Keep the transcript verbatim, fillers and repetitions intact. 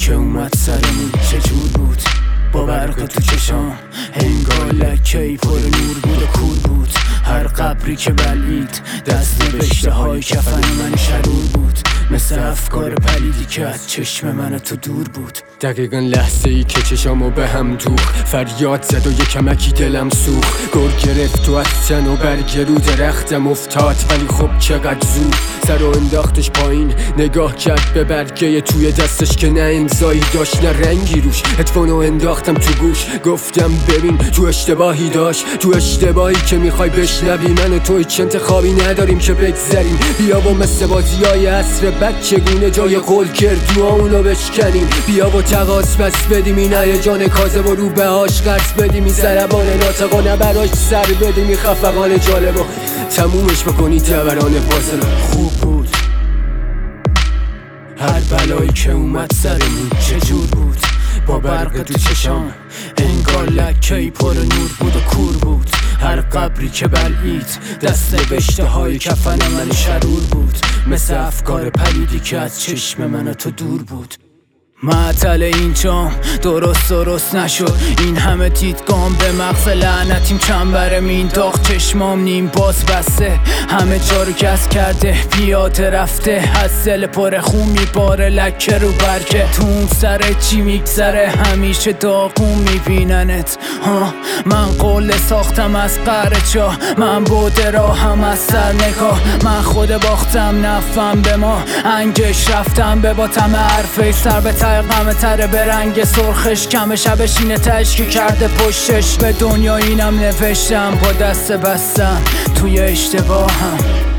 که اومد سرمون چجور بود با برق تو چشام، انگار لکه‌ای پر نور بود و کور بود. هر قبری که بلید دست نوشته های کفن من شرور بود، مثل افکار پلیدی که از چشم من تو دور بود. دقیقا لحظه ای که چشامو به هم دوخ، فریاد زد و یکمکی دلم سوخ. گر گرفت و از تن و برگ رو درختم افتاد، ولی خب چقدر زود سر و انداختش پایین. نگاه کرد به برگه توی دستش که نه امضایی داشت نه رنگی روش. هدفونو انداختم تو گوش، گفتم ببین تو اشتباهی داشت، تو اشتباهی که میخوای بشنوی. من و تو هیچ انتخابی نداریم که بگذریم، بیا و مثل بازیای عصر بد چگونه جای قول کردوامونو بشکنیم. بیا و تقاس بس بدیم این هیجان کاذب و رو به هاش قرص بدیم. این ضربان ناطقانه براش سر بدیم، این خفقان جالب و تمومش بکنی دوران پازل. خوب بود هر بلایی که اومد سرمون چجور بود با برق تو چشام، انگار لکه‌ای پر نور بود و کور بود. هر قبری که بلعید دست نوشته های کفن من شرور بود، مثل افکار پلیدی که از چشم من تو دور بود. معطل این جام درست درست نشد، این همه دیدگام به مغز لعنتیم چنبرم. این داغ چشمام نیم باز بسته، همه جا رو گز کرده پیاده رفته. از دل پر خون میباره لکه رو برگه، تو اون سر چی میگذره همیشه داغون میبیننت. ها من قول ساختم از قعر جا، من بوده راهم از سر نگاه. من خود باختم نفهم به ما، انگش رفتم به باتم حرفه سر به غمه تره به رنگ سرخش. کم شبش اینه تشکی کرده پشتش، به دنیا اینم نوشتم با دست بستم توی اشتباهم.